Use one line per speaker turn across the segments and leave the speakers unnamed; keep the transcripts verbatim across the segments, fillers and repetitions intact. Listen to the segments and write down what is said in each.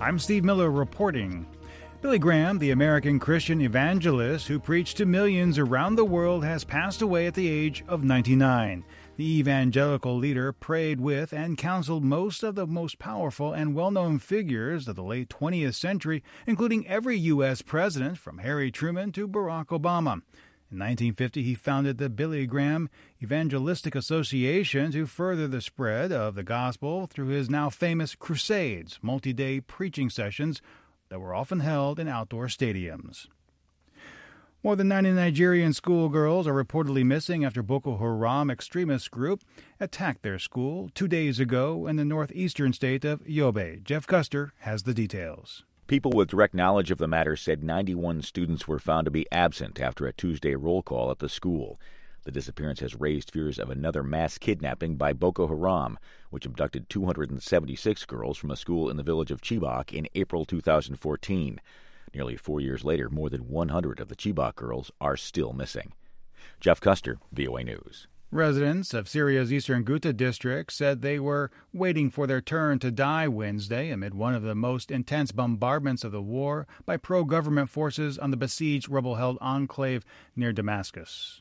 I'm Steve Miller reporting. Billy Graham, the American Christian evangelist who preached to millions around the world, has passed away at the age of ninety-nine. The evangelical leader prayed with and counseled most of the most powerful and well-known figures of the late twentieth century, including every U S president from Harry Truman to Barack Obama. In nineteen fifty, he founded the Billy Graham Evangelistic Association to further the spread of the gospel through his now famous Crusades, multi-day preaching sessions that were often held in outdoor stadiums. More than ninety Nigerian schoolgirls are reportedly missing after Boko Haram extremist group attacked their school two days ago in the northeastern state of Yobe. Jeff Custer has the details.
People with direct knowledge of the matter said ninety-one students were found to be absent after a Tuesday roll call at the school. The disappearance has raised fears of another mass kidnapping by Boko Haram, which abducted two hundred seventy-six girls from a school in the village of Chibok in April two thousand fourteen. Nearly four years later, more than one hundred of the Chibok girls are still missing. Jeff Custer, V O A News.
Residents of Syria's eastern Ghouta district said they were waiting for their turn to die Wednesday amid one of the most intense bombardments of the war by pro-government forces on the besieged rebel-held enclave near Damascus.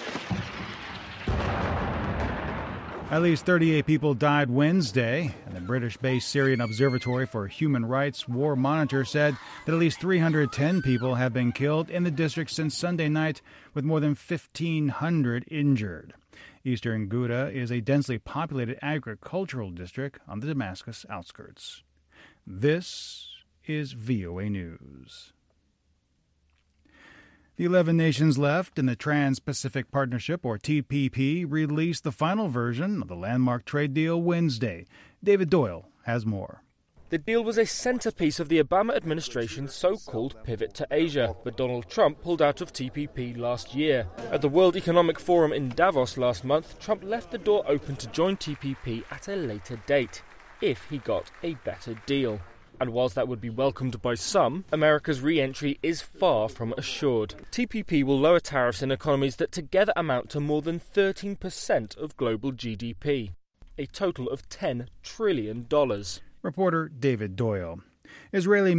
At least thirty-eight people died Wednesday, and the British-based Syrian Observatory for Human Rights War Monitor said that at least three hundred ten people have been killed in the district since Sunday night, with more than fifteen hundred injured. Eastern Ghouta is a densely populated agricultural district on the Damascus outskirts. This is V O A News. The eleven nations left in the Trans-Pacific Partnership, or T P P, released the final version of the landmark trade deal Wednesday. David Doyle has more.
The deal was a centerpiece of the Obama administration's so-called pivot to Asia, but Donald Trump pulled out of T P P last year. At the World Economic Forum in Davos last month, Trump left the door open to join T P P at a later date, if he got a better deal. And whilst that would be welcomed by some, America's re-entry is far from assured. T P P will lower tariffs in economies that together amount to more than thirteen percent of global G D P, a total of ten trillion dollars.
Reporter David Doyle. Israeli